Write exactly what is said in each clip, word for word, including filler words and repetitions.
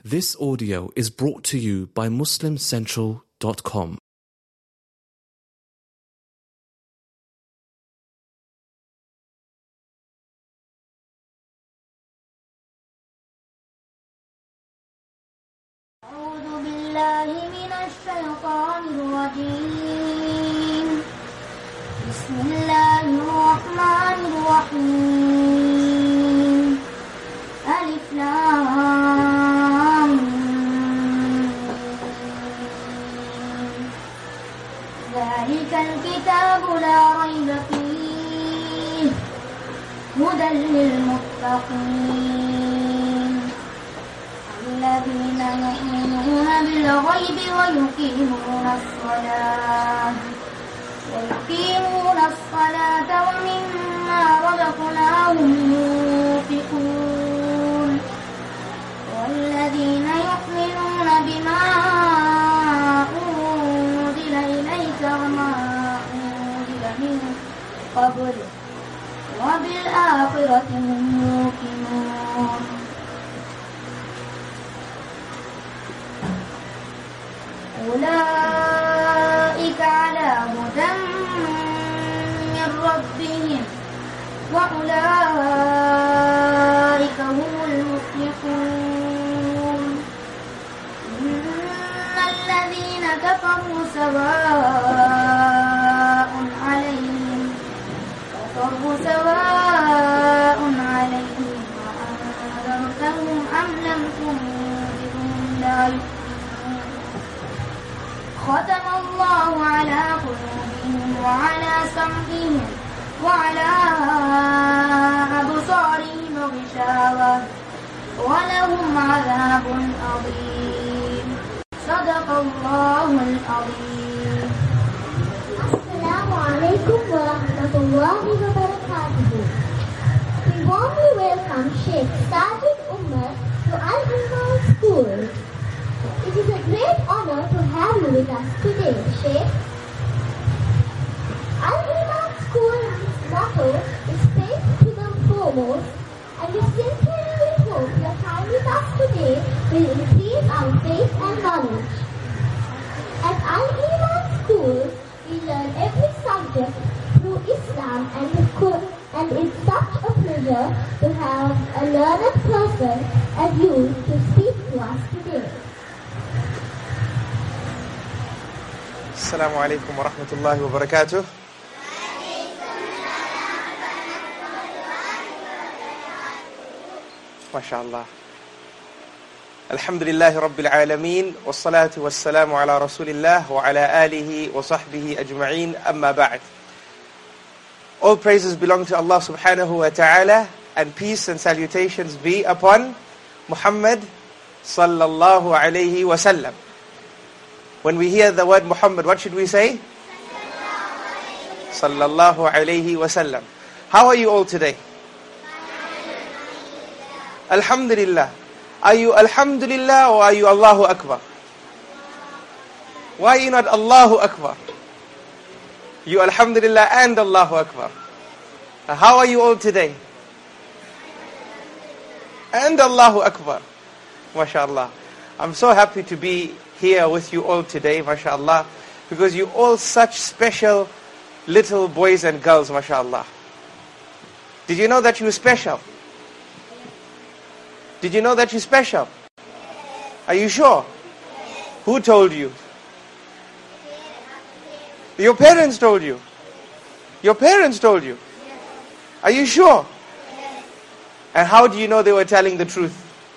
This audio is brought to you by Muslim Central dot com. أعوذ بالله من الشيطان الرجيم. بسم الله الرحمن الرحيم. ألف لام ميم. ذلك الكتاب لا ريب فيه هدى للمتقين الذين يؤمنون بالغيب ويقيمون الصلاة ويقيمون الصلاة ومما رزقناهم ينفقون والذين يؤمنون بما أنزل إليك وما أنزل من قبل وبالآخرة هم يوقنون أولئك على هدى من ربهم وأولئك هم المفلحون إن الذين كفروا سواء عليهم كفروا سواء عليهم أأنذرتهم أم لم تنذرهم لا يؤمنون ختم الله على قلوبهم وعلى سمعهم وعلى أبصارهم غشاوة ولهم عذاب عظيم صدق الله العظيم. Assalamu alaikum wa rahmatullahi wa barakatuh. We warmly welcome Sheikh Sajid Umar to Al-Iman School. It is a great honor to have you with us today, Sheikh. Al-Iman School's motto is faith to the foremost, and we sincerely hope your time with us today will increase our faith and knowledge. At Al-Iman School, we learn every subject through Islam, and it could, and it's such a pleasure to have a learned person as you to speak to us today. Assalamu alaikum wa rahmatullahi wa barakatuh. MashaAllah. Alhamdulillahi Rabbil Alameen. Wassalatu wassalamu ala Rasulillah wa ala alihi wa sahbihi ajma'een. Amma ba'd. All praises belong to Allah subhanahu wa ta'ala, and peace and salutations be upon Muhammad sallallahu alayhi wa sallam. When we hear the word Muhammad, what should we say? Sallallahu alayhi wa sallam. How are you all today? Alhamdulillah. Are you Alhamdulillah or are you Allahu Akbar? Why are you not Allahu Akbar? You Alhamdulillah and Allahu Akbar. How are you all today? And Allahu Akbar. MashaAllah. I'm so happy to be here with you all today, mashallah, because you're all such special little boys and girls, mashallah. Did you know that you're special? Did you know that you're special? Are you sure? Who told you? Your parents told you. Your parents told you. Are you sure? And how do you know they were telling the truth?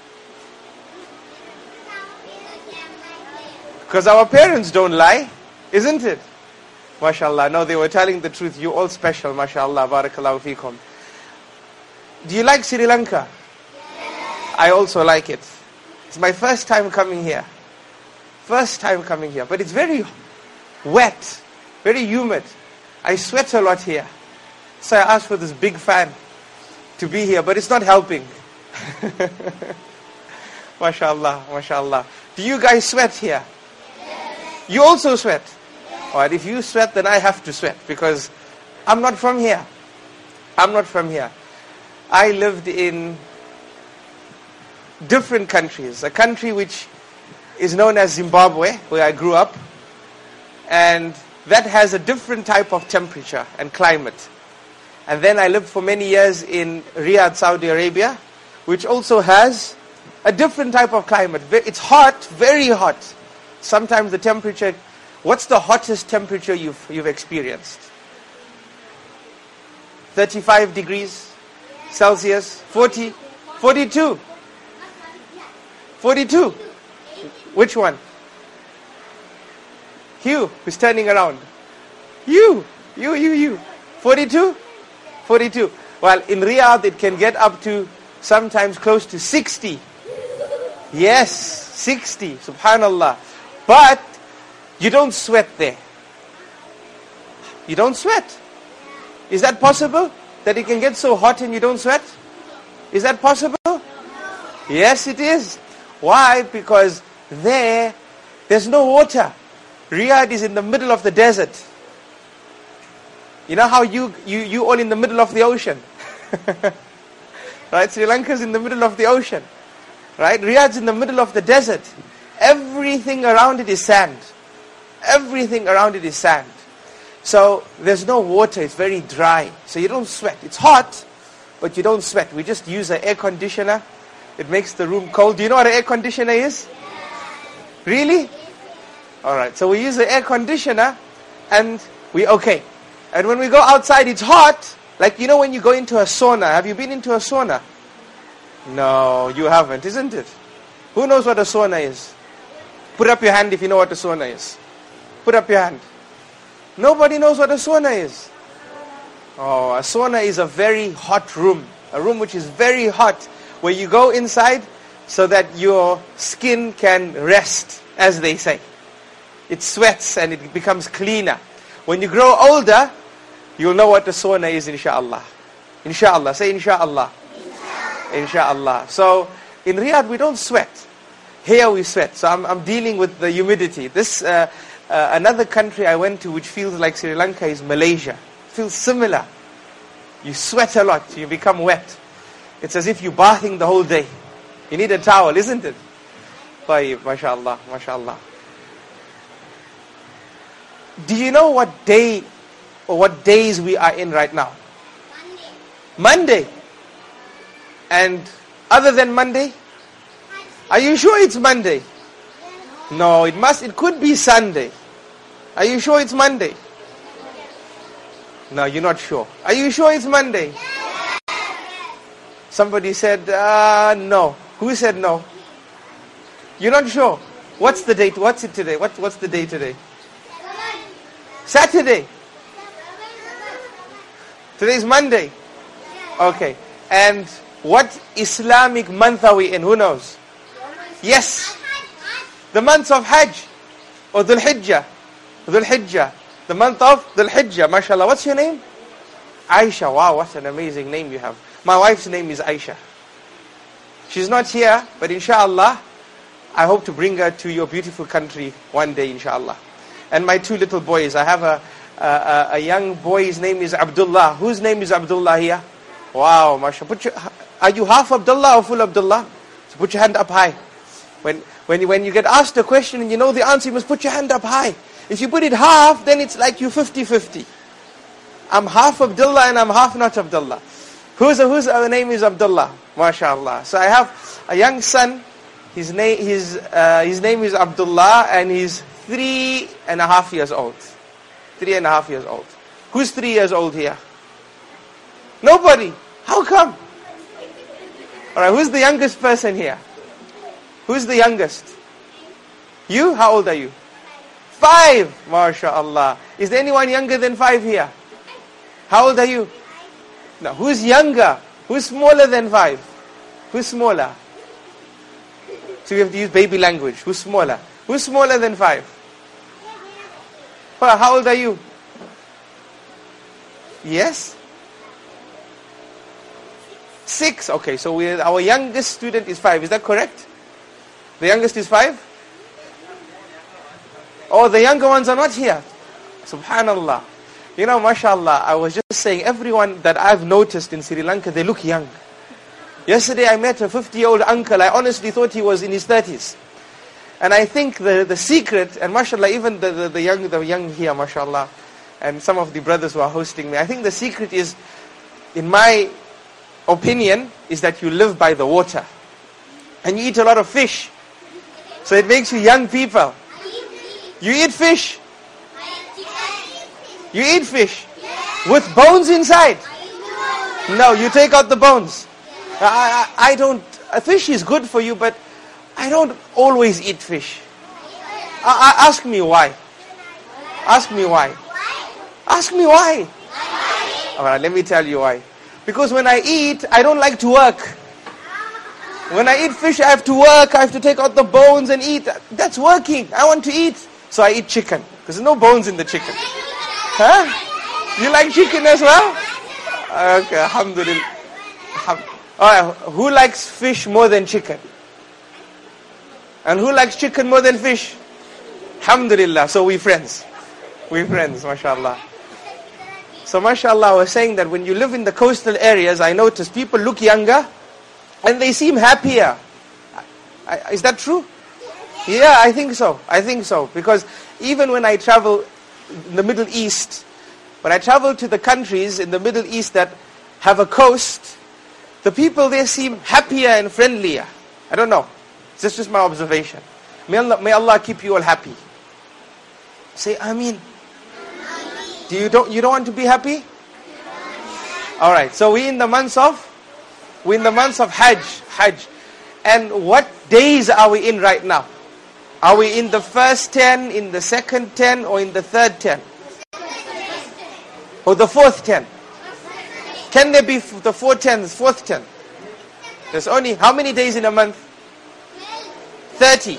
Because our parents don't lie, isn't it? MashaAllah. No, they were telling the truth. You're all special, MashaAllah. Barakallahu feekum. Do you like Sri Lanka? Yes. I also like it. It's my first time coming here. First time coming here. But it's very wet, very humid. I sweat a lot here. So I asked for this big fan to be here, but it's not helping. MashaAllah, MashaAllah. Do you guys sweat here? You also sweat? Yes. Alright, if you sweat, then I have to sweat because I'm not from here. I'm not from here. I lived in different countries. A country which is known as Zimbabwe, where I grew up, and that has a different type of temperature and climate. And then I lived for many years in Riyadh, Saudi Arabia, which also has a different type of climate. It's hot, very hot. Sometimes the temperature, what's the hottest temperature you've, you've experienced? thirty-five degrees Celsius, forty, forty-two. forty-two. Which one? Hugh, who's turning around. You, you, you, you. forty-two? forty-two. Well, in Riyadh it can get up to sometimes close to sixty. Yes, sixty. Subhanallah. But you don't sweat there. You don't sweat. Is that possible? That it can get so hot and you don't sweat? Is that possible? Yes, it is. Why? Because there, there's no water. Riyadh is in the middle of the desert. You know how you, you, you all in the middle of the ocean? Right? Sri Lanka's in the middle of the ocean. Right? Riyadh's in the middle of the desert. Everything around it is sand. Everything around it is sand. So there's no water, it's very dry. So you don't sweat. It's hot, but you don't sweat. We just use an air conditioner. It makes the room cold. Do you know what an air conditioner is? Really? Alright, so we use the air conditioner and we okay. And when we go outside, it's hot. Like, you know when you go into a sauna. Have you been into a sauna? No, you haven't, isn't it? Who knows what a sauna is? Put up your hand if you know what a sauna is. Put up your hand. Nobody knows what a sauna is. Oh, a sauna is a very hot room. A room which is very hot, where you go inside so that your skin can rest, as they say. It sweats and it becomes cleaner. When you grow older, you'll know what the sauna is, inshallah. Inshallah. Say inshallah. Inshallah. So, in Riyadh we don't sweat. Here we sweat. So I'm, I'm dealing with the humidity. This, uh, uh, another country I went to which feels like Sri Lanka is Malaysia. It feels similar. You sweat a lot. You become wet. It's as if you're bathing the whole day. You need a towel, isn't it? Tayyib, mashallah, mashallah. Do you know what day or what days we are in right now? Monday. Monday. And other than Monday? Are you sure it's Monday? No, it must, it could be Sunday. Are you sure it's Monday? No, you're not sure. Are you sure it's Monday? Somebody said, uh, no. Who said no? You're not sure? What's the date? What's it today? What, what's the day today? Saturday. Today's Monday. Okay. And what Islamic month are we in? Who knows? Yes. The month of Hajj. Or Dhul Hijjah. Dhul Hijjah. The month of Dhul Hijjah. MashaAllah. What's your name? Aisha. Wow, what an amazing name you have. My wife's name is Aisha. She's not here, but inshallah, I hope to bring her to your beautiful country one day, inshallah. And my two little boys. I have a, a, a young boy, his name is Abdullah. Whose name is Abdullah here? Wow, mashallah. Put your, are you half Abdullah or full Abdullah? So put your hand up high. When, when, when you get asked a question and you know the answer, you must put your hand up high. If you put it half, then it's like you fifty-fifty. I'm half Abdullah and I'm half not Abdullah. Whose, whose uh, name is Abdullah? MashaAllah. So I have a young son. His name, his, uh, his name is Abdullah and he's three and a half years old. Three and a half years old. Who's three years old here? Nobody. How come? Alright, who's the youngest person here? Who's the youngest? You? How old are you? Five. MashaAllah. Is there anyone younger than five here? How old are you? Now, who's younger? Who's smaller than five? Who's smaller? So we have to use baby language. Who's smaller? Who's smaller than five? Well, how old are you? Yes? Six. Okay, so we, our youngest student is five. Is that correct? The youngest is five? Oh, the younger ones are not here. Subhanallah. You know, mashallah, I was just saying, everyone that I've noticed in Sri Lanka, they look young. Yesterday I met a fifty-year-old uncle. I honestly thought he was in his thirties. And I think the, the secret, and mashallah, even the, the, the young the young here, mashallah, and some of the brothers who are hosting me, I think the secret is, in my opinion, is that you live by the water. And you eat a lot of fish. So it makes you young people. You eat fish? You eat fish? With bones inside? No, you take out the bones. I, I, I don't, a fish is good for you, but I don't always eat fish. I, I, ask me why. Ask me why. Ask me why. Alright, let me tell you why. Because when I eat, I don't like to work. When I eat fish, I have to work. I have to take out the bones and eat. That's working. I want to eat. So I eat chicken. Because there's no bones in the chicken. Huh? You like chicken as well? Okay, alhamdulillah. Alright, who likes fish more than chicken? And who likes chicken more than fish? Alhamdulillah. So we friends. We friends, mashallah. So mashallah, I was saying that when you live in the coastal areas, I notice people look younger and they seem happier. I, is that true? Yeah, I think so. I think so. Because even when I travel in the Middle East, when I travel to the countries in the Middle East that have a coast, the people there seem happier and friendlier. I don't know. This is just my observation. May Allah, may Allah keep you all happy. Say Ameen. Do you don't you don't want to be happy? All right. So we in the months of we in the months of Hajj, Hajj, and what days are we in right now? Are we in the first ten, in the second ten, or in the third ten, or the fourth ten? Can there be the four tens, fourth ten? There's only how many days in a month? thirty.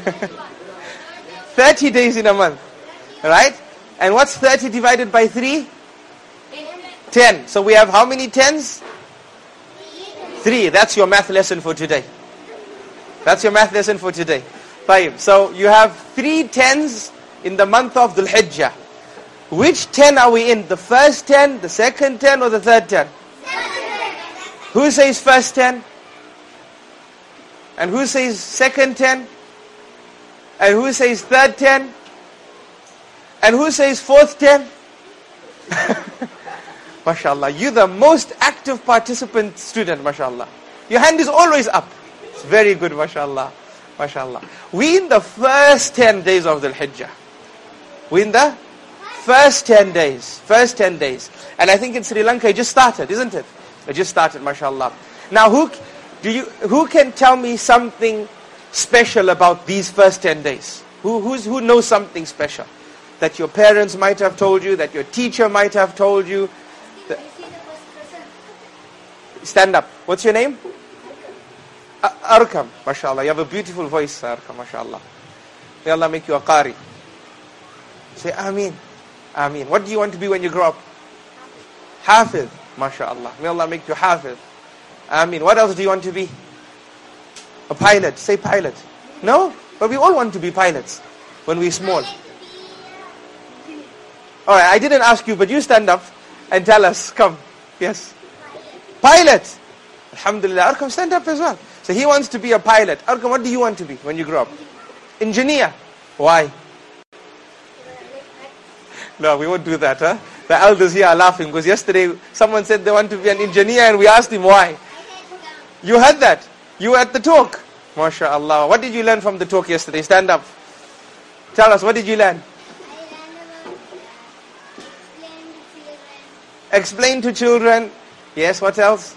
thirty days in a month. Right? And what's thirty divided by three? ten. So we have how many tens? three. That's your math lesson for today. That's your math lesson for today. Five. So you have three tens in the month of Dhul Hijjah. Which ten are we in? The first ten, the second ten, or the third ten? Who says first ten? And who says second ten? And who says third ten? And who says fourth ten? MashaAllah, you're the most active participant student, MashaAllah. Your hand is always up. It's very good, MashaAllah. MashaAllah. We in the first ten days of Dhul Hijjah. We in the first ten days. First ten days. And I think in Sri Lanka it just started, isn't it? It just started, MashaAllah. Now who do you who can tell me something special about these first ten days? Who who's, who knows something special? That your parents might have told you, that your teacher might have told you. That... Stand up. What's your name? Ar- Arkam. MashaAllah. You have a beautiful voice, Arkam. MashaAllah. May Allah make you a qari. Say Ameen. Ameen. What do you want to be when you grow up? Hafiz. MashaAllah. May Allah make you Hafiz. Ameen. What else do you want to be? A pilot. Say pilot. No? But we all want to be pilots when we're small. Alright, I didn't ask you, but you stand up and tell us. Come. Yes. Pilot. Alhamdulillah. Arkam, stand up as well. So he wants to be a pilot. Arkam, what do you want to be when you grow up? Engineer. Why? No, we won't do that, huh? The elders here are laughing because yesterday someone said they want to be an engineer and we asked him why. You heard that? You were at the talk. MashaAllah. What did you learn from the talk yesterday? Stand up. Tell us, what did you learn? Explain to children. Yes, what else?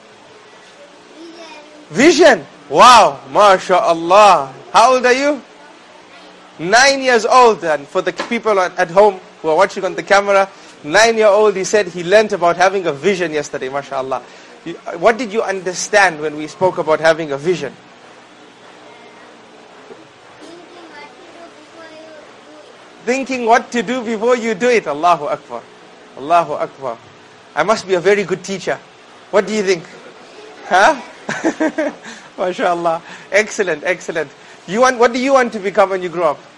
Vision. Wow, MashaAllah. How old are you? Nine years old. And for the people at home who are watching on the camera, nine-year-old, he said he learnt about having a vision yesterday, MashaAllah. What did you understand when we spoke about having a vision? Thinking what to do before you do it. Allahu Akbar. Allahu Akbar. I must be a very good teacher. What do you think? Huh? MashaAllah. Excellent, excellent. You want, what do you want to become when you grow up?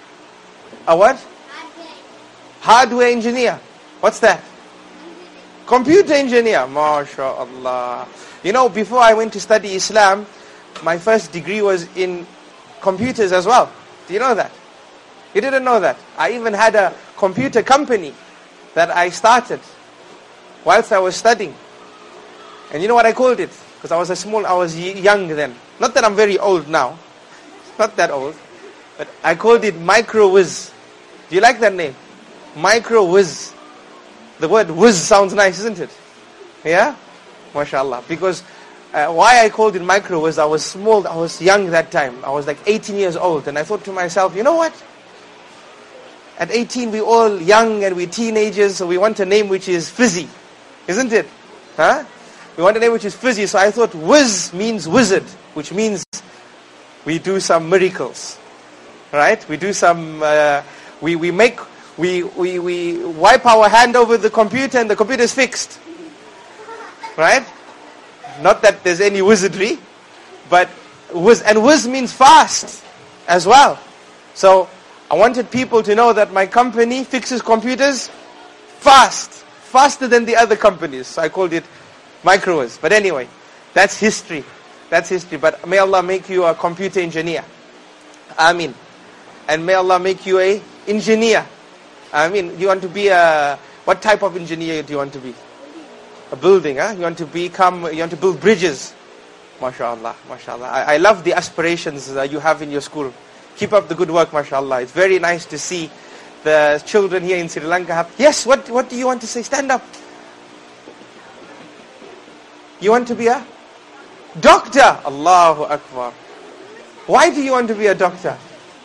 A what? Hardware engineer. What's that? Computer engineer, MashaAllah. You know, before I went to study Islam, my first degree was in computers as well. Do you know that? You didn't know that? I even had a computer company that I started whilst I was studying. And you know what I called it? Because I was a small, I was young then. Not that I'm very old now. Not that old. But I called it MicroWiz. Do you like that name? MicroWiz. The word whiz sounds nice, isn't it? Yeah? MashaAllah. Because uh, why I called it MicroWiz, I was small, I was young that time. I was like eighteen years old. And I thought to myself, you know what? At eighteen, we're all young and we're teenagers, so we want a name which is fizzy. Isn't it? Huh? We want a name which is fizzy. So I thought Wiz means wizard, which means we do some miracles. Right? We do some, uh, we, we make, we, we, we wipe our hand over the computer and the computer is fixed. Right? Not that there's any wizardry, but Wiz, and Wiz means fast as well. So I wanted people to know that my company fixes computers fast, faster than the other companies. So I called it MicroWiz. But anyway, that's history. That's history. But may Allah make you a computer engineer. Ameen. And may Allah make you a engineer. I mean, you want to be a, what type of engineer do you want to be? A building, huh? You want to become, you want to build bridges. MashaAllah, MashaAllah. I, I love the aspirations that you have in your school. Keep up the good work, MashaAllah. It's very nice to see the children here in Sri Lanka have, yes, what, what do you want to say? Stand up. You want to be a doctor? Allahu Akbar. Why do you want to be a doctor?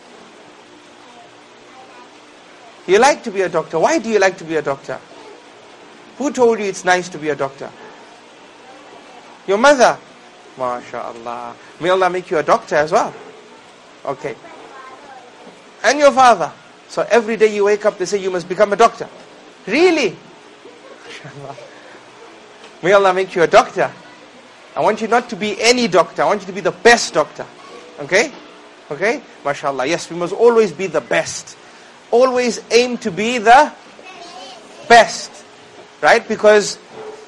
You like to be a doctor. Why do you like to be a doctor? Who told you it's nice to be a doctor? Your mother. MashaAllah. May Allah make you a doctor as well. Okay. And your father. So every day you wake up, they say you must become a doctor. Really? MashaAllah. May Allah make you a doctor. I want you not to be any doctor. I want you to be the best doctor. Okay? Okay? MashaAllah. Yes, we must always be the best. Always aim to be the best. Right? Because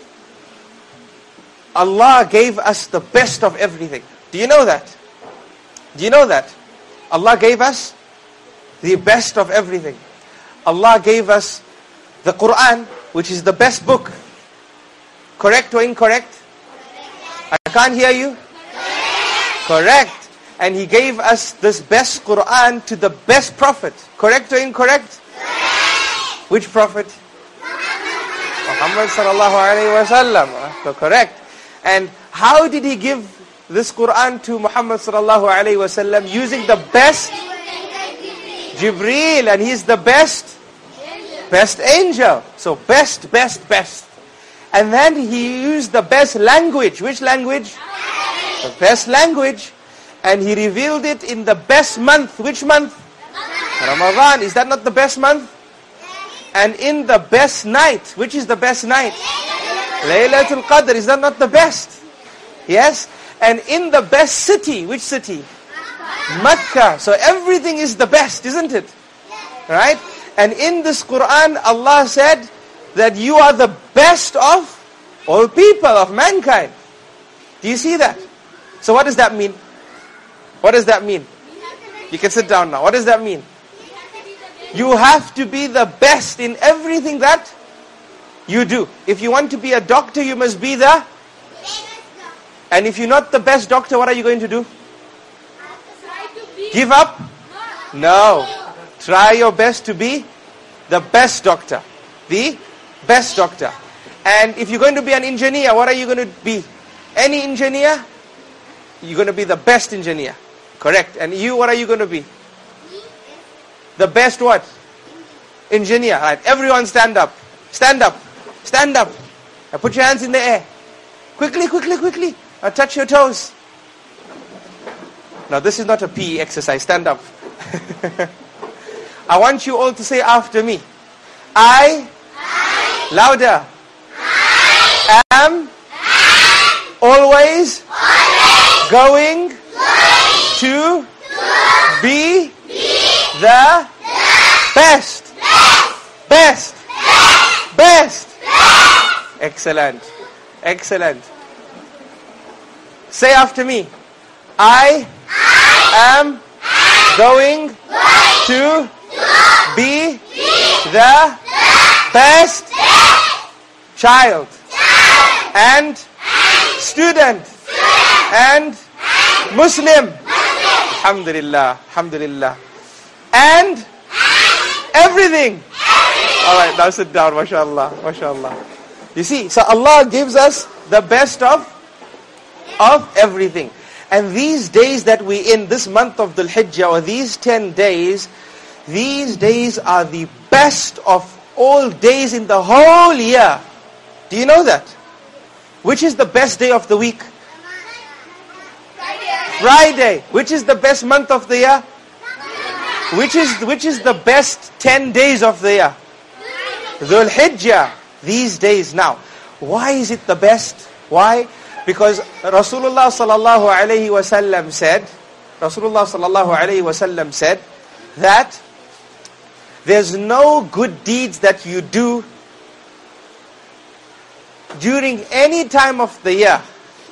Allah gave us the best of everything. Do you know that? Do you know that? Allah gave us the best of everything. Allah gave us the Quran, which is the best book. Correct or incorrect? I can't hear you. Correct. And He gave us this best Quran to the best prophet. Correct or incorrect? Correct. Which prophet? Muhammad sallallahu alayhi wa sallam. So correct. And how did He give this Quran to Muhammad sallallahu alayhi wa sallam? Using the best Jibreel. And he's the best best angel. So best, best, best. And then He used the best language. Which language? The best language. And He revealed it in the best month. Which month? Ramadan. Is that not the best month? And in the best night. Which is the best night? Laylatul Qadr. Is that not the best? Yes. And in the best city. Which city? Makkah. So everything is the best, isn't it? Right? And in this Quran, Allah said that you are the best of all people, of mankind. Do you see that? So what does that mean? What does that mean? You can sit down now. What does that mean? You have to be the best in everything that you do. If you want to be a doctor, you must be the... And if you're not the best doctor, what are you going to do? Give up? No. Try your best to be the best doctor. The best doctor. And if you're going to be an engineer, what are you going to be? Any engineer? You're going to be the best engineer. Correct. And you, what are you going to be? The best what? Engineer. Right. Everyone stand up. Stand up. Stand up. Now put your hands in the air. Quickly, quickly, quickly. Now touch your toes. Now this is not a P E exercise. Stand up. I want you all to say after me. I, I louder. I am, am always, always going, going to, to be, be the, the best, best, best, best, best, best, Excellent. Excellent. Say after me. I, I am going, going to, to be, be the, the best, best child, child and, and student, student and, and Muslim. Muslim. Alhamdulillah. Alhamdulillah. And, and everything. everything. Alright, now sit down. MashaAllah. MashaAllah. You see, so Allah gives us the best of, of everything. And these days that we in, this month of Dhul Hijjah, or these ten days, these days are the best of all days in the whole year. Do you know that? Which is the best day of the week? Friday. Friday. Which is the best month of the year? Which is, which is the best ten days of the year? Dhul Hijjah. These days now. Why is it the best? Why? Because Rasulullah sallallahu alayhi wa sallam said, Rasulullah sallallahu alayhi wa sallam said that there's no good deeds that you do during any time of the year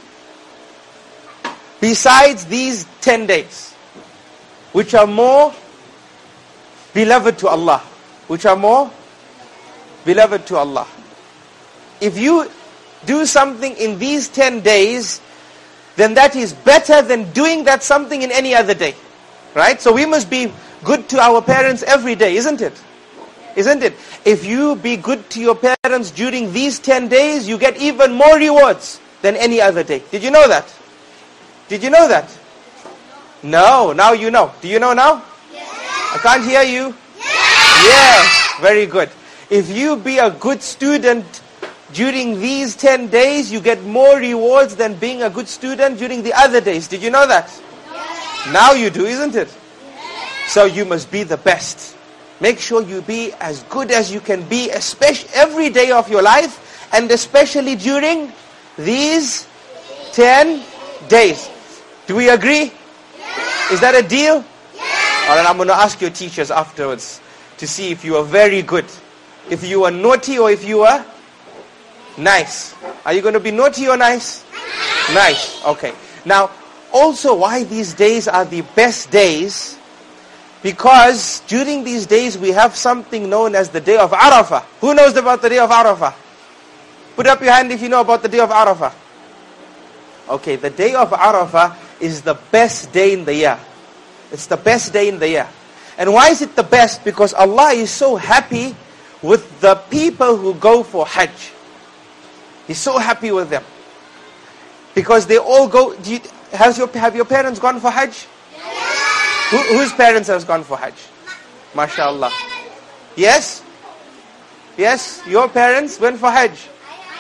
besides these ten days, which are more beloved to Allah, which are more beloved to Allah. If you do something in these ten days, then that is better than doing that something in any other day. Right? So we must be good to our parents every day, isn't it? Isn't it? If you be good to your parents during these ten days, you get even more rewards than any other day. Did you know that? Did you know that? No, now you know. Do you know now? Yes. I can't hear you. Yes. Yes, very good. If you be a good student during these ten days, you get more rewards than being a good student during the other days. Did you know that? Yes. Now you do, isn't it? Yes. So you must be the best. Make sure you be as good as you can be, especially every day of your life, and especially during these ten days. Do we agree? Yes. Is that a deal? Yes. Alright, I'm going to ask your teachers afterwards to see if you are very good. If you are naughty or if you are nice. Are you going to be naughty or nice? Nice. Okay. Now, also why these days are the best days? Because during these days we have something known as the day of Arafah. Who knows about the day of Arafah? Put up your hand if you know about the day of Arafah. Okay, the day of Arafah is the best day in the year. It's the best day in the year. And why is it the best? Because Allah is so happy with the people who go for Hajj. He's so happy with them. Because they all go... Do you, has your, have your parents gone for Hajj? Yeah. Who, whose parents has gone for Hajj? MashaAllah. Yes? Yes? Your parents went for Hajj?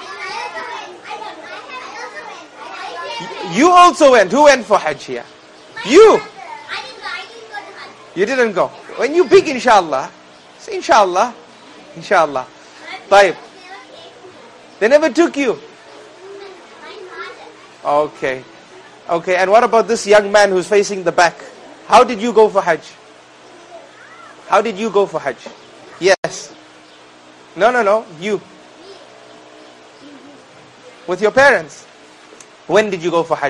You also went. Who went for Hajj here? You. You didn't go. When you big, inshallah. Say inshallah. Inshallah. Taib. They never took you. Okay. Okay, and what about this young man who's facing the back? How did you go for Hajj? How did you go for Hajj? Yes. No, no, no. You. With your parents. When did you go for Hajj?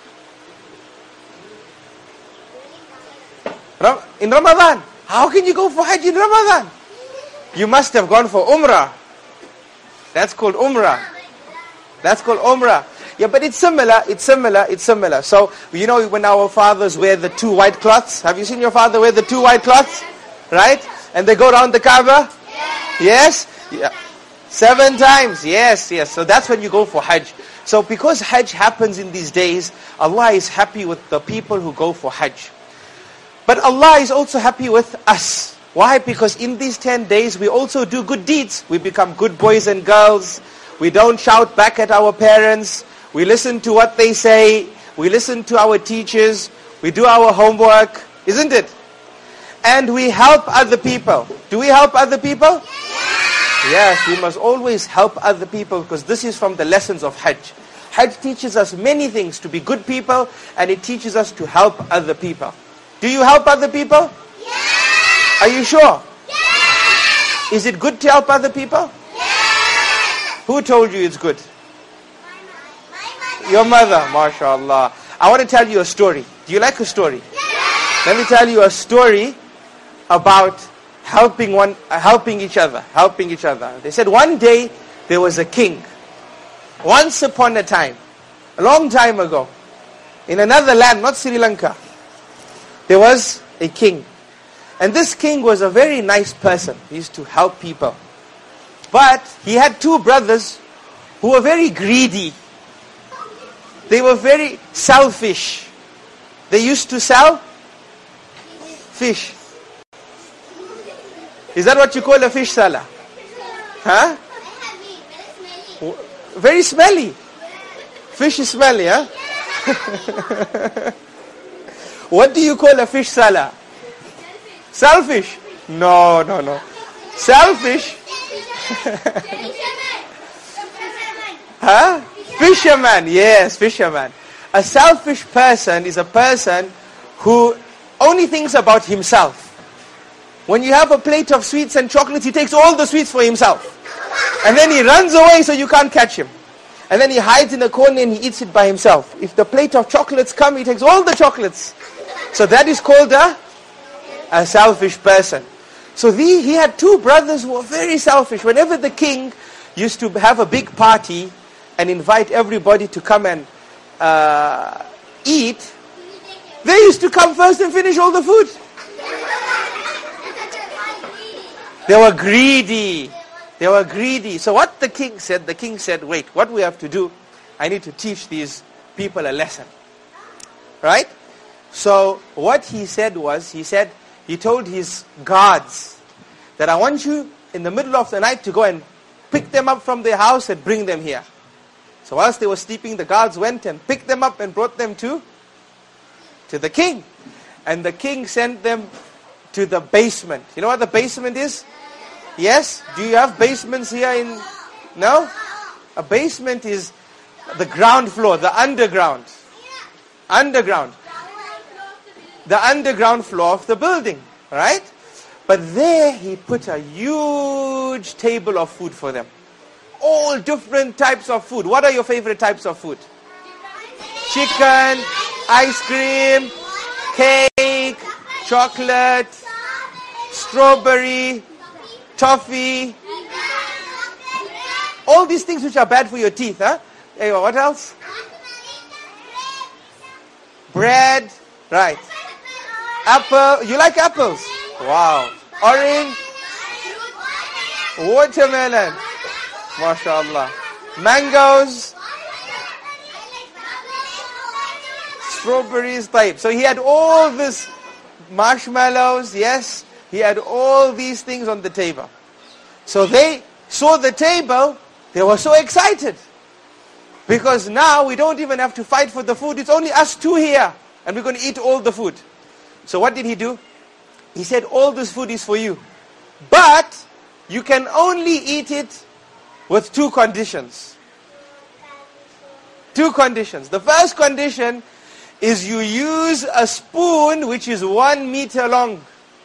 In Ramadan. How can you go for Hajj in Ramadan? You must have gone for Umrah. That's called Umrah. That's called Umrah. Yeah, but it's similar, it's similar, it's similar. So, you know when our fathers wear the two white cloths? Have you seen your father wear the two white cloths? Right? And they go around the Kaaba? Yes? Yeah. Seven times. Yes, yes. So that's when you go for Hajj. So because Hajj happens in these days, Allah is happy with the people who go for Hajj. But Allah is also happy with us. Why? Because in these ten days we also do good deeds. We become good boys and girls. We don't shout back at our parents. We listen to what they say. We listen to our teachers. We do our homework. Isn't it? And we help other people. Do we help other people? Yes, we must always help other people because this is from the lessons of Hajj. Hajj teaches us many things to be good people and it teaches us to help other people. Do you help other people? Yes. Are you sure? Yes. Is it good to help other people? Yes. Who told you it's good? Your mother, mashallah. I want to tell you a story. Do you like a story? Yes. Let me tell you a story about helping one, uh, helping each other, helping each other. They said one day there was a king. Once upon a time, a long time ago, in another land, not Sri Lanka, there was a king. And this king was a very nice person. He used to help people. But he had two brothers who were very greedy. They were very selfish. They used to sell fish. Is that what you call a fish seller? Huh? Very smelly. Fish is smelly, huh? What do you call a fish seller? Selfish? No, no, no. Selfish? Huh? Fisherman. Yes, fisherman. A selfish person is a person who only thinks about himself. When you have a plate of sweets and chocolates, he takes all the sweets for himself. And then he runs away so you can't catch him. And then he hides in a corner and he eats it by himself. If the plate of chocolates come, he takes all the chocolates. So that is called a, a selfish person. So the, he had two brothers who were very selfish. Whenever the king used to have a big party and invite everybody to come and uh, eat, they used to come first and finish all the food. They were greedy. They were greedy. So what the king said, the king said, wait, what we have to do, I need to teach these people a lesson. Right? So what he said was, he said, he told his guards that I want you in the middle of the night to go and pick them up from their house and bring them here. So whilst they were sleeping, the guards went and picked them up and brought them to, to the king. And the king sent them to the basement. You know what the basement is? Yes? Do you have basements here in... No? A basement is the ground floor, the underground. Underground. The underground floor of the building. Right? But there he put a huge table of food for them. All different types of food. What are your favorite types of food? Chicken, ice cream, cake, chocolate, strawberry, toffee. All these things which are bad for your teeth, huh? Hey, what else? Bread, right. Apple, you like apples? Wow. Orange, watermelon, mashallah. Mangoes, strawberries type. So he had all this marshmallows, yes. He had all these things on the table. So they saw the table, they were so excited. Because now we don't even have to fight for the food. It's only us two here. And we're going to eat all the food. So what did he do? He said, all this food is for you. But you can only eat it with two conditions. Two conditions. The first condition is you use a spoon which is one meter long.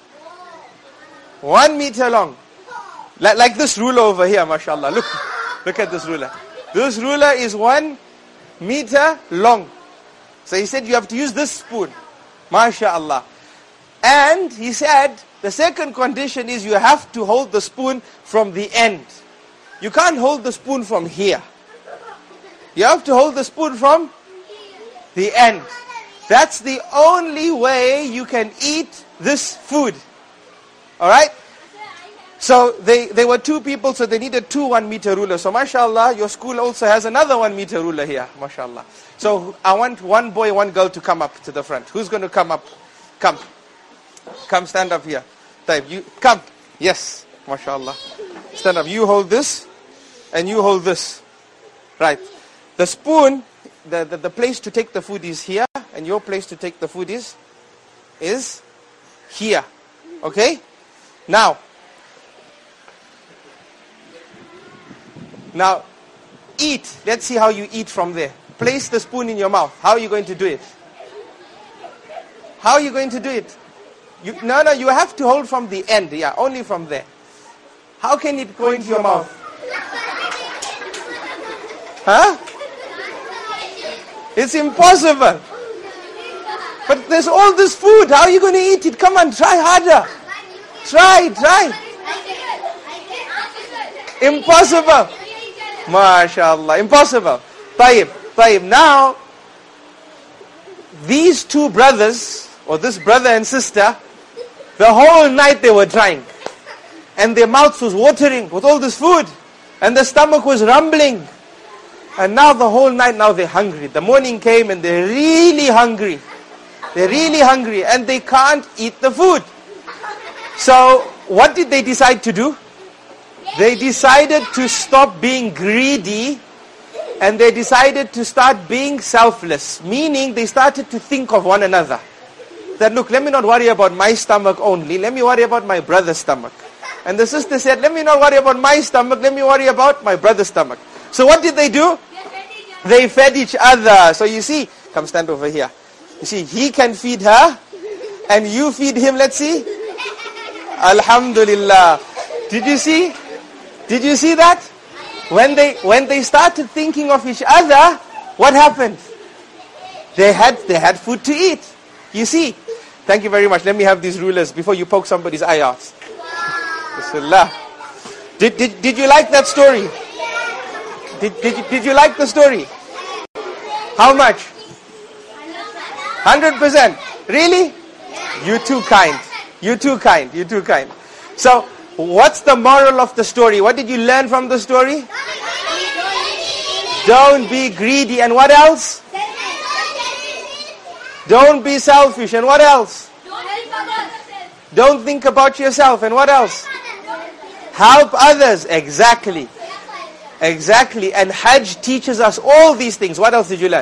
One meter long. Like, like this ruler over here, mashallah. Look, look at this ruler. This ruler is one meter long. So he said you have to use this spoon. MashaAllah. And he said the second condition is you have to hold the spoon from the end. You can't hold the spoon from here. You have to hold the spoon from the end. That's the only way you can eat this food. Alright? So they, they were two people, so they needed two one meter rulers. So mashallah, your school also has another one meter ruler here. Mashallah. So I want one boy, one girl to come up to the front. Who's going to come up? Come. Come, stand up here. Type, you come. Yes. Mashallah. Stand up. You hold this and you hold this. Right. The spoon, the, the, the place to take the food is here, and your place to take the food is, is here. Okay? Now, now, eat. Let's see how you eat from there. Place the spoon in your mouth. How are you going to do it? How are you going to do it? You, no, no, you have to hold from the end. Yeah, only from there. How can it go into your mouth? Huh? It's impossible. But there's all this food. How are you going to eat it? Come on, try harder. Try, try. Impossible. MashaAllah. Impossible. Tayyib, tayyib. Now, these two brothers, or this brother and sister, the whole night they were trying. And their mouths was watering with all this food. And the stomach was rumbling. And now the whole night, now they're hungry. The morning came and they're really hungry. They're really hungry and they can't eat the food. So, what did they decide to do? They decided to stop being greedy and they decided to start being selfless. Meaning, they started to think of one another. That, look, let me not worry about my stomach only. Let me worry about my brother's stomach. And the sister said, let me not worry about my stomach. Let me worry about my brother's stomach. So what did they do? They fed each other. So you see, come stand over here. You see, he can feed her and you feed him. Let's see. Alhamdulillah. Did you see? Did you see that? When they when they started thinking of each other, what happened? They had they had food to eat. You see? Thank you very much. Let me have these rulers before you poke somebody's eye out. Bismillah. Did, did, did you like that story? Did, did, you, did you like the story? How much? one hundred percent. Really? You too kind. You too kind. You too kind. So, what's the moral of the story? What did you learn from the story? Don't be greedy. And what else? Don't be selfish. And what else? Don't think about yourself. And what else? Help others. Exactly. Exactly. And Hajj teaches us all these things. What else did you learn?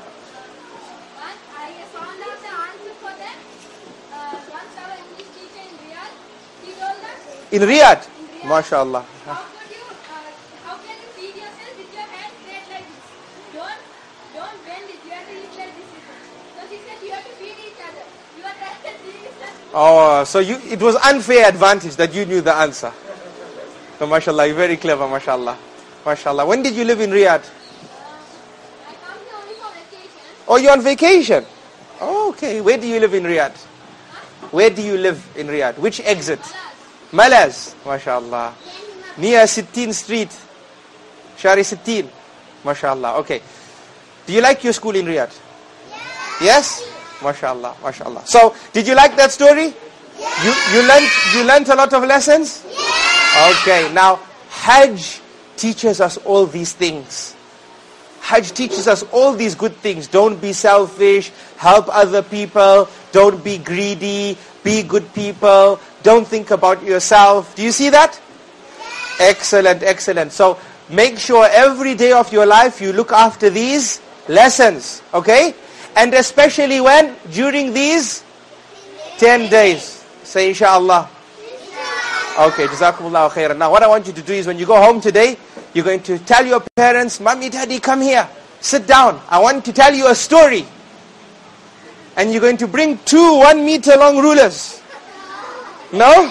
I found out the answer for them. Uh, once our English teacher in Riyadh, he told us, In Riyadh? in Riyadh, MashaAllah. how could you, uh, how can you feed yourself with your hands straight like this? Don't, don't bend it. You have to eat like this. So she said you have to feed each other. You are trying to feed each other. Oh, so you, it was unfair advantage that you knew the answer. So MashaAllah, you're very clever, MashaAllah. MashaAllah. When did you live in Riyadh? I come here only for vacation. Oh, you're on vacation? Oh, okay. Where do you live in Riyadh? Where do you live in Riyadh? Which exit? Malaz. MashaAllah. Near Sittin Street. Shari Sittin. MashaAllah. Okay. Do you like your school in Riyadh? Yes? MashaAllah. MashaAllah. So, did you like that story? You, you, learned, you learned a lot of lessons? Okay. Now, Hajj teaches us all these things. Hajj teaches us all these good things. Don't be selfish. Help other people. Don't be greedy. Be good people. Don't think about yourself. Do you see that? Excellent, excellent. So make sure every day of your life you look after these lessons. Okay? And especially when? During these ten days. Say inshallah. Okay, Jazakumullahu khairan. Now what I want you to do is when you go home today, you're going to tell your parents, Mommy, Daddy, come here. Sit down. I want to tell you a story. And you're going to bring two one meter long rulers. No?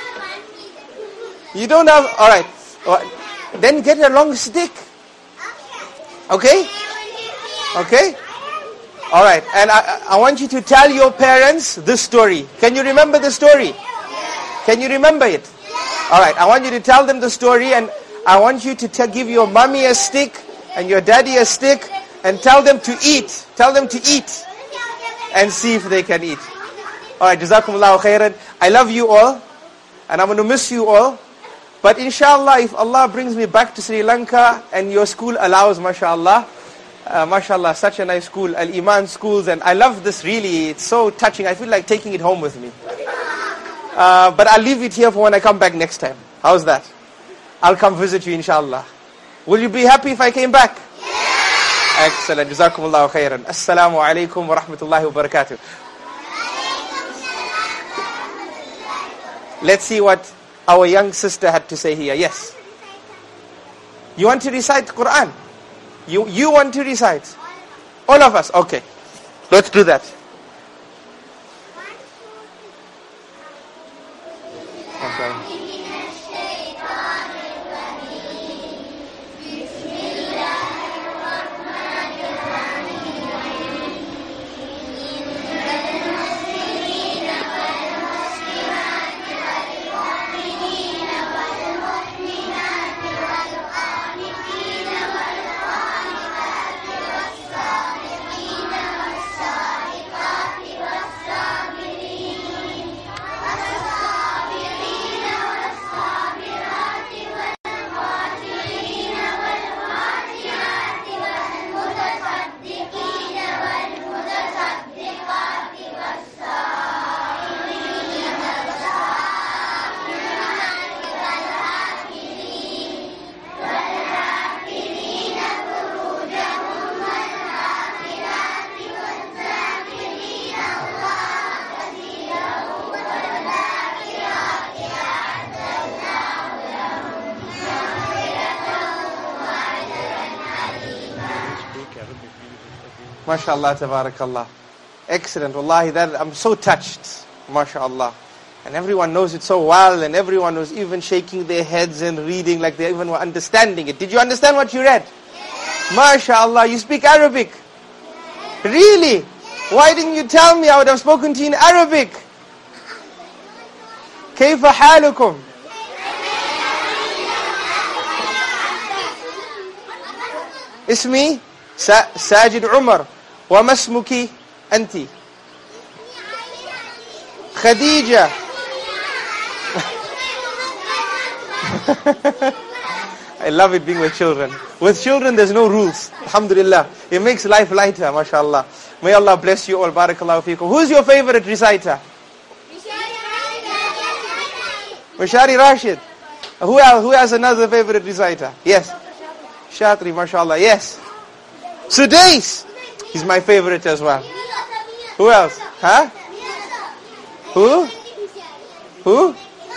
You don't have, alright. Then get a long stick. Okay? Okay? Alright. And I, I want you to tell your parents this story. Can you remember the story? Can you remember it? Alright, I want you to tell them the story and I want you to t- give your mommy a stick and your daddy a stick and tell them to eat. Tell them to eat and see if they can eat. Alright, Jazakumullahu khairan. I love you all and I'm going to miss you all. But inshallah, if Allah brings me back to Sri Lanka and your school allows, mashallah, uh, mashallah, such a nice school, Al-Iman schools, and I love this really, it's so touching. I feel like taking it home with me. Uh, but I'll leave it here for when I come back next time. How's that? I'll come visit you inshallah. Will you be happy if I came back? Yeah. Excellent. Jazakumullahu khairan. Assalamu alaikum wa rahmatullahi wa barakatuh. Let's see what our young sister had to say here. Yes. You want to recite Quran? You, you want to recite? All of us? Okay. Let's do that. Okay. MashaAllah, tabarakallah. Excellent. Wallahi, that, I'm so touched. MashaAllah. And everyone knows it so well, and everyone was even shaking their heads and reading like they even were understanding it. Did you understand what you read? Yes. MashaAllah, you speak Arabic? Yes. Really? Yes. Why didn't you tell me? I would have spoken to you in Arabic. كيف حالكم? اسمي ساجد عمر. وما اسمك أنت؟ خديجة. I love it being with children. With children there's no rules. Alhamdulillah. It makes life lighter, mashallah. May Allah bless you all. Barakallahu feekum. Who's your favorite reciter? Mashari Rashid. Who else? Who has another favorite reciter? Yes. Shatri, mashallah. Yes. Sudais. He's my favorite as well. Who else? Huh? Who? Who?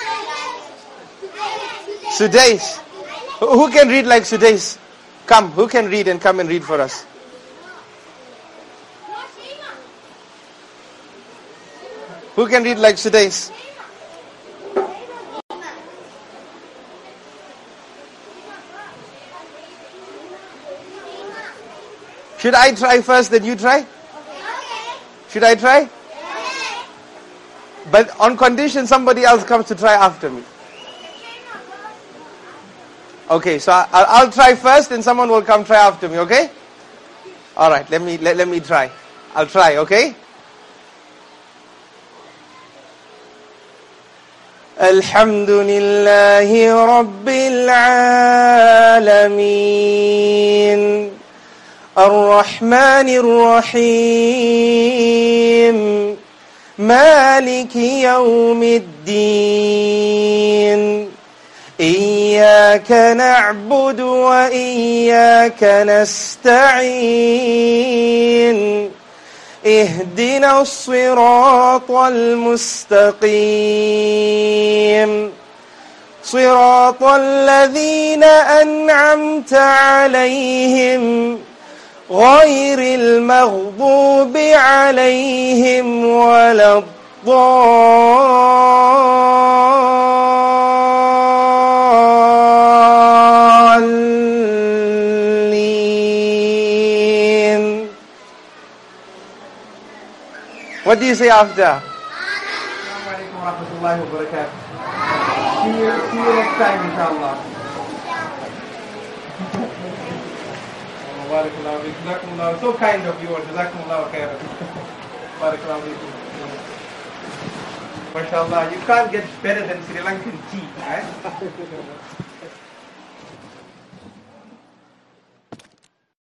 Sudais. Who can read like Sudais? Come, who can read and come and read for us? Who can read like Sudais? Should I try first, then you try? Should I try? But on condition somebody else comes to try after me. Okay, so I'll, I'll try first and someone will come try after me, okay? Alright, let me let, let me try. I'll try, okay? Alhamdulillahi Rabbil Alameen Ar-Rahmanir Rahim Maliki Yawmiddin إياك نعبد وإياك نستعين اهدنا الصراط المستقيم صراط الذين أنعمت عليهم غير المغضوب عليهم ولا الضالين. What do you say after? Assalamu alaikum wa rahmatullahi wa barakatuh. See you, see you next time, inshallah. Barakallahu. So kind of you. Jazakumullahu khairan. Barakallahu. MashaAllah, you can't get better than Sri Lankan tea, right?